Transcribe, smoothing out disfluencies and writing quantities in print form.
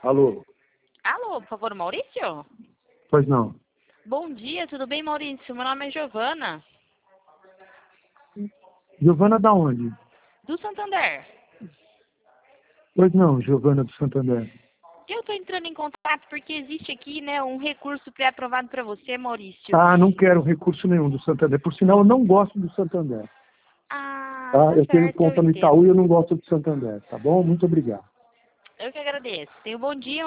Alô? Alô, por favor, Maurício? Pois não. Bom dia, tudo bem, Maurício? Meu nome é Giovana, Giovana da onde? do Santander. Pois não, Giovana do Santander. Eu estou entrando em contato porque existe aqui, né, um recurso pré-aprovado para você, Maurício. Ah, não quero recurso nenhum do Santander. Por sinal, eu não gosto do Santander. Ah, Tá? tá Eu tenho certo, eu conta no Itaú entendo. e eu não gosto do Santander. Tá bom? Muito obrigado. Eu que agradeço. Tenha um bom dia.